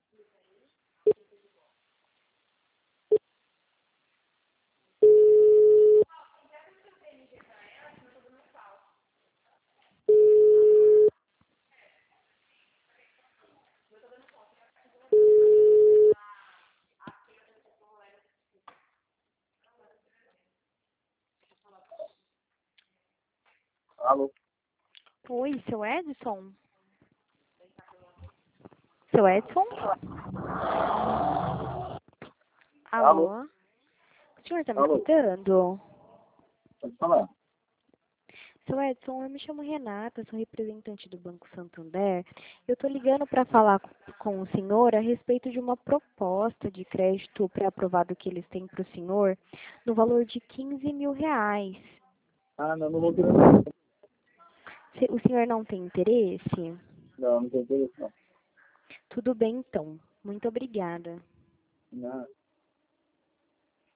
Alô? Oi, seu Edson? Seu Edson? Alô? Alô? O senhor está me Alô? escutando? Pode falar. Seu Edson, eu me chamo Renata, sou representante do Banco Santander. Eu estou ligando para falar com o senhor a respeito de uma proposta de crédito pré-aprovado que eles têm para o senhor, no valor de R$ 15.000. Ah, não, não vou querer não. O senhor não tem interesse? Não, não tem interesse não. Tudo bem, então. Muito obrigada. Não.